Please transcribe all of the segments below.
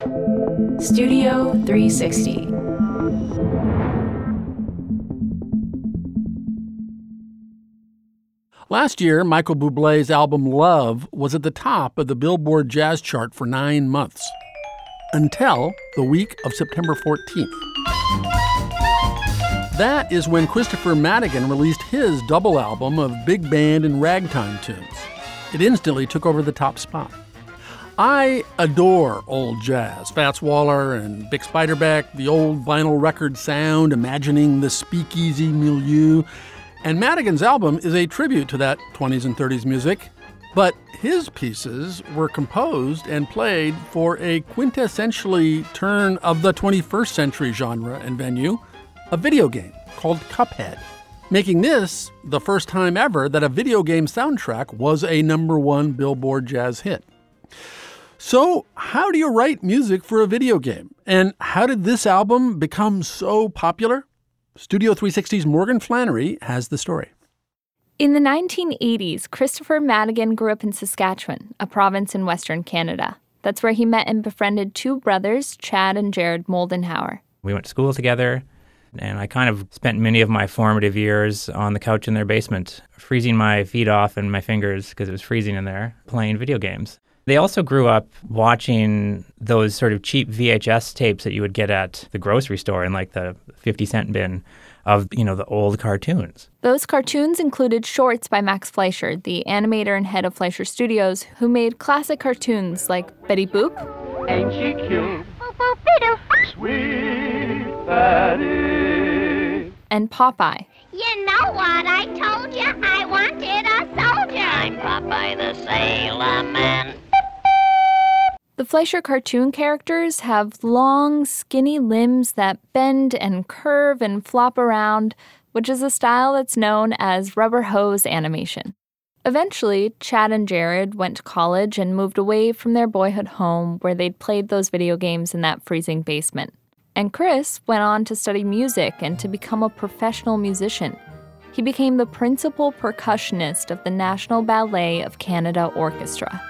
Studio 360. Last year, Michael Bublé's album Love was at the top of the Billboard Jazz Chart for 9 months, until the week of September 14th. That is when Christopher Madigan released his double album of big band and ragtime tunes. It instantly took over the top spot. I adore old jazz, Fats Waller and Bix Beiderbecke, the old vinyl record sound, imagining the speakeasy milieu. And Madigan's album is a tribute to that 20s and 30s music, but his pieces were composed and played for a quintessentially turn of the 21st century genre and venue, a video game called Cuphead, making this the first time ever that a video game soundtrack was a #1 Billboard jazz hit. So how do you write music for a video game? And how did this album become so popular? Studio 360's Morgan Flannery has the story. In the 1980s, Christopher Madigan grew up in Saskatchewan, a province in Western Canada. That's where he met and befriended two brothers, Chad and Jared Moldenhauer. We went to school together, and I kind of spent many of my formative years on the couch in their basement, freezing my feet off and my fingers because it was freezing in there, playing video games. They also grew up watching those sort of cheap VHS tapes that you would get at the grocery store in like the 50-cent bin of, the old cartoons. Those cartoons included shorts by Max Fleischer, the animator and head of Fleischer Studios, who made classic cartoons like Betty Boop. Ain't she cute? Sweet Betty. And Popeye. You know what I told you? I wanted a soldier. I'm Popeye the Sailor Man. The Fleischer cartoon characters have long, skinny limbs that bend and curve and flop around, which is a style that's known as rubber hose animation. Eventually, Chad and Jared went to college and moved away from their boyhood home where they'd played those video games in that freezing basement. And Chris went on to study music and to become a professional musician. He became the principal percussionist of the National Ballet of Canada Orchestra.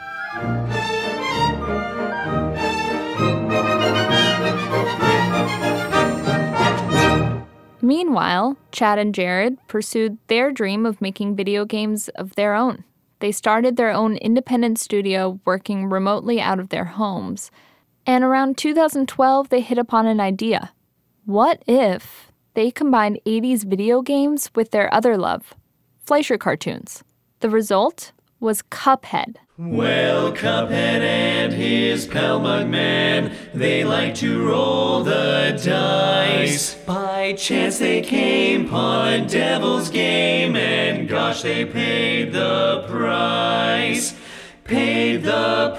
Meanwhile, Chad and Jared pursued their dream of making video games of their own. They started their own independent studio working remotely out of their homes. And around 2012, they hit upon an idea. What if they combined 80s video games with their other love, Fleischer cartoons? The result was Cuphead. Well, Cuphead and his pal Mugman, they like to roll the dice. By chance they came upon a devil's game, and gosh, they paid the price. Paid the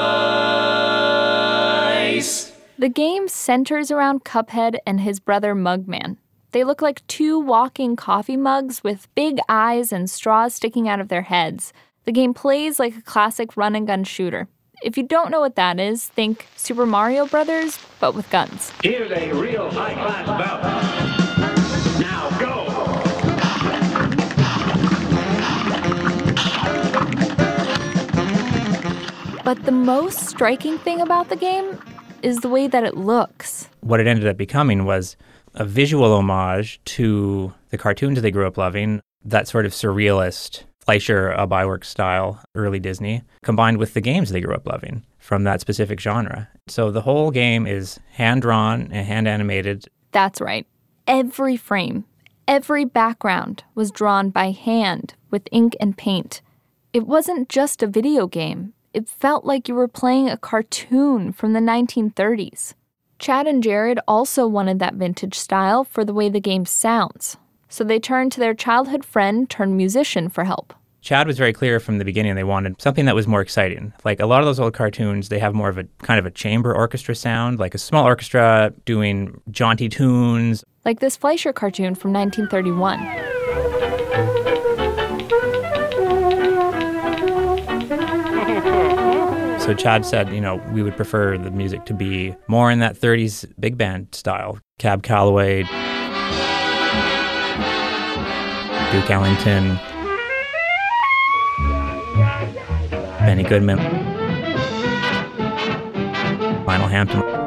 price. The game centers around Cuphead and his brother Mugman. They look like two walking coffee mugs with big eyes and straws sticking out of their heads. The game plays like a classic run-and-gun shooter. If you don't know what that is, think Super Mario Brothers, but with guns. Here's a real high-class bout. Now go! But the most striking thing about the game is the way that it looks. What it ended up becoming was a visual homage to the cartoons they grew up loving, that sort of surrealist Fleischer Byworks style, early Disney, combined with the games they grew up loving from that specific genre. So the whole game is hand-drawn and hand-animated. That's right. Every frame, every background was drawn by hand with ink and paint. It wasn't just a video game. It felt like you were playing a cartoon from the 1930s. Chad and Jared also wanted that vintage style for the way the game sounds. So they turned to their childhood friend turned musician for help. Chad was very clear from the beginning they wanted something that was more exciting. Like a lot of those old cartoons, they have more of a kind of a chamber orchestra sound, like a small orchestra doing jaunty tunes. Like this Fleischer cartoon from 1931. So Chad said, we would prefer the music to be more in that 30s big band style. Cab Calloway, Duke Ellington, Benny Goodman, Lionel Hampton.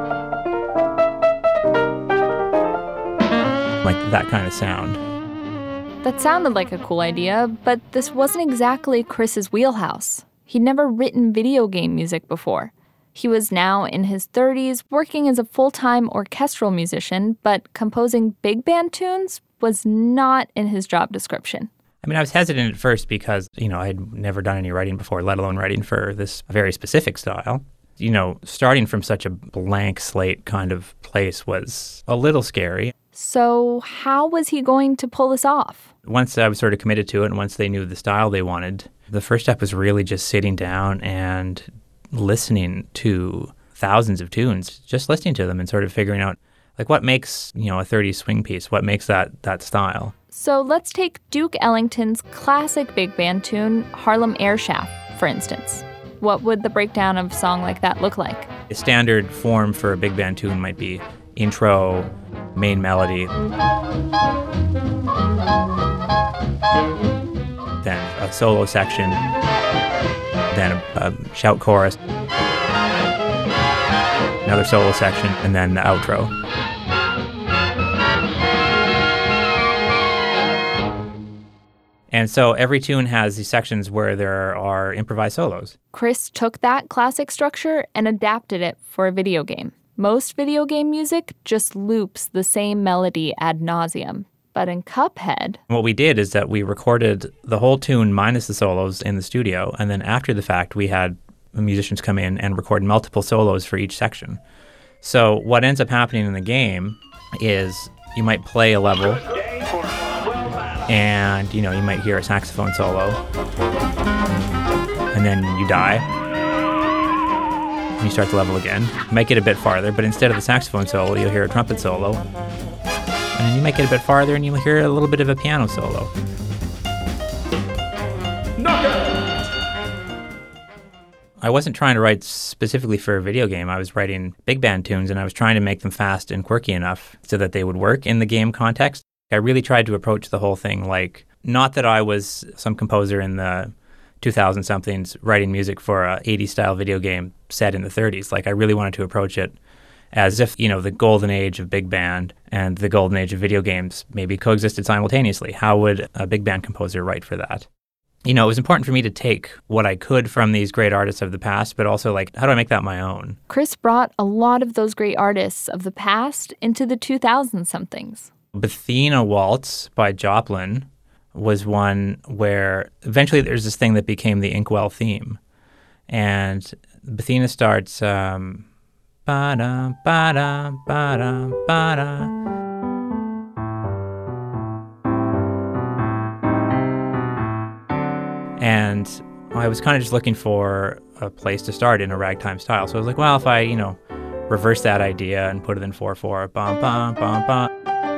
that kind of sound. That sounded like a cool idea, but this wasn't exactly Chris's wheelhouse. He'd never written video game music before. He was now in his 30s, working as a full-time orchestral musician, but composing big band tunes was not in his job description. I mean, I was hesitant at first because, I had never done any writing before, let alone writing for this very specific style. Starting from such a blank slate kind of place was a little scary. So how was he going to pull this off? Once I was sort of committed to it and once they knew the style they wanted, the first step was really just sitting down and listening to thousands of tunes, just listening to them and sort of figuring out like what makes, a 30s swing piece, what makes that style. So let's take Duke Ellington's classic big band tune, Harlem Air Shaft, for instance. What would the breakdown of a song like that look like? A standard form for a big band tune might be intro, main melody, then a solo section, then a shout chorus, another solo section, and then the outro. And so every tune has these sections where there are improvised solos. Chris took that classic structure and adapted it for a video game. Most video game music just loops the same melody ad nauseum. But in Cuphead... What we did is that we recorded the whole tune minus the solos in the studio, and then after the fact, we had musicians come in and record multiple solos for each section. So what ends up happening in the game is you might play a level, and, you might hear a saxophone solo, and then you die, and you start the level again. You might get a bit farther, but instead of the saxophone solo, you'll hear a trumpet solo, and then you might get a bit farther, and you'll hear a little bit of a piano solo. I wasn't trying to write specifically for a video game. I was writing big band tunes, and I was trying to make them fast and quirky enough so that they would work in the game context. I really tried to approach the whole thing like, not that I was some composer in the 2000-somethings writing music for a 80s-style video game set in the 30s. Like, I really wanted to approach it as if, the golden age of big band and the golden age of video games maybe coexisted simultaneously. How would a big band composer write for that? It was important for me to take what I could from these great artists of the past, but also, how do I make that my own? Chris brought a lot of those great artists of the past into the 2000-somethings. Bethina Waltz by Joplin was one where eventually there's this thing that became the Inkwell theme. And Bethina starts, ba-da, ba-da, ba-da, ba-da. And I was kind of just looking for a place to start in a ragtime style. So I was like, well, if I, reverse that idea and put it in 4/4, bum, bum, bum, bum.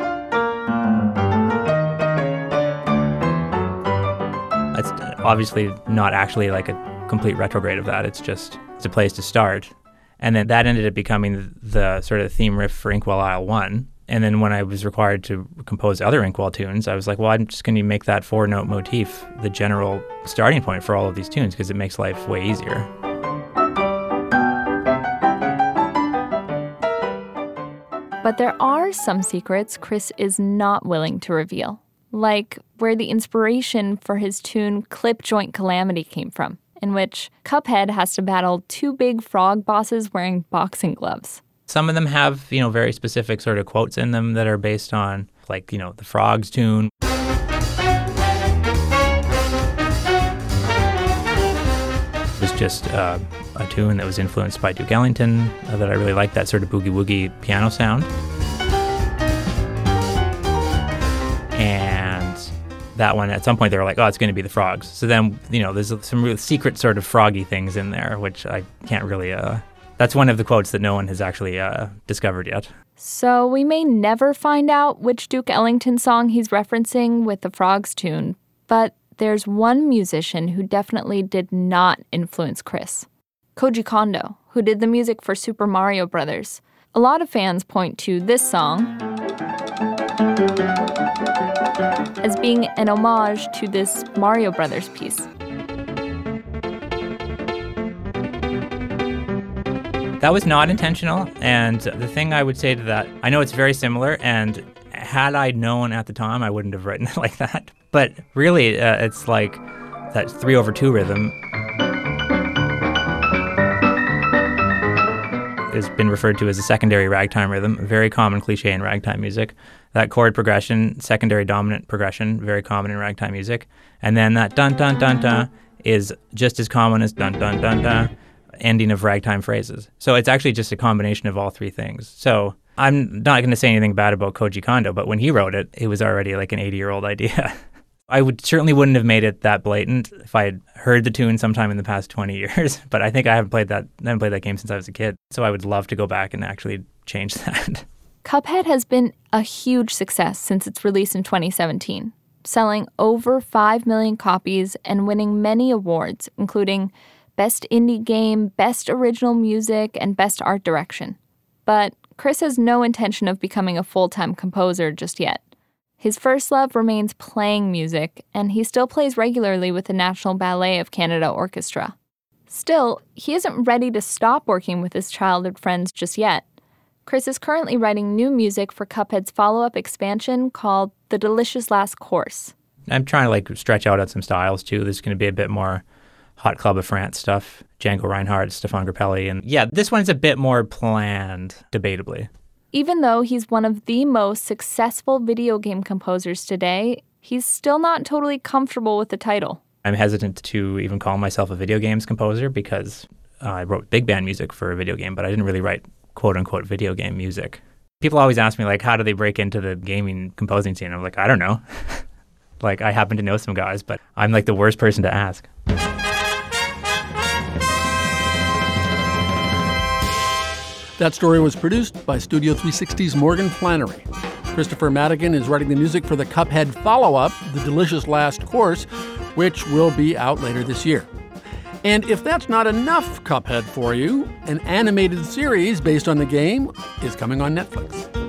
It's obviously not actually like a complete retrograde of that. It's a place to start. And then that ended up becoming the sort of theme riff for Inkwell Isle 1. And then when I was required to compose other Inkwell tunes, I was like, well, I'm just going to make that 4-note motif the general starting point for all of these tunes because it makes life way easier. But there are some secrets Chris is not willing to reveal, like where the inspiration for his tune Clip Joint Calamity came from, in which Cuphead has to battle two big frog bosses wearing boxing gloves. Some of them have, very specific sort of quotes in them that are based on, the Frogs tune. It was just a tune that was influenced by Duke Ellington that I really liked, that sort of boogie-woogie piano sound. And that one, at some point, they were like, oh, it's going to be the Frogs. So then, there's some real secret sort of froggy things in there, which I can't really... That's one of the quotes that no one has actually discovered yet. So we may never find out which Duke Ellington song he's referencing with the Frogs tune, but there's one musician who definitely did not influence Chris. Koji Kondo, who did the music for Super Mario Brothers. A lot of fans point to this song as being an homage to this Mario Brothers piece. That was not intentional, and the thing I would say to that, I know it's very similar, and Had I known at the time, I wouldn't have written it like that. But really, it's like that 3/2 rhythm has been referred to as a secondary ragtime rhythm, a very common cliche in ragtime music. That chord progression, secondary dominant progression, very common in ragtime music. And then that dun-dun-dun-dun is just as common as dun-dun-dun-dun, ending of ragtime phrases. So it's actually just a combination of all three things. So I'm not going to say anything bad about Koji Kondo, but when he wrote it, it was already like an 80-year-old idea. I certainly wouldn't have made it that blatant if I had heard the tune sometime in the past 20 years. But I think I haven't played that game since I was a kid. So I would love to go back and actually change that. Cuphead has been a huge success since its release in 2017, selling over 5 million copies and winning many awards, including Best Indie Game, Best Original Music, and Best Art Direction. But Chris has no intention of becoming a full-time composer just yet. His first love remains playing music, and he still plays regularly with the National Ballet of Canada Orchestra. Still, he isn't ready to stop working with his childhood friends just yet. Chris is currently writing new music for Cuphead's follow-up expansion called The Delicious Last Course. I'm trying to stretch out at some styles too. There's going to be a bit more Hot Club of France stuff, Django Reinhardt, Stefan Grappelli, and this one's a bit more planned, debatably. Even though he's one of the most successful video game composers today, he's still not totally comfortable with the title. I'm hesitant to even call myself a video games composer because I wrote big band music for a video game, but I didn't really write quote-unquote video game music. People always ask me, how do they break into the gaming composing scene? I'm like, I don't know. I happen to know some guys, but I'm the worst person to ask. That story was produced by Studio 360's Morgan Flannery. Christopher Madigan is writing the music for the Cuphead follow-up, The Delicious Last Course, which will be out later this year. And if that's not enough Cuphead for you, an animated series based on the game is coming on Netflix.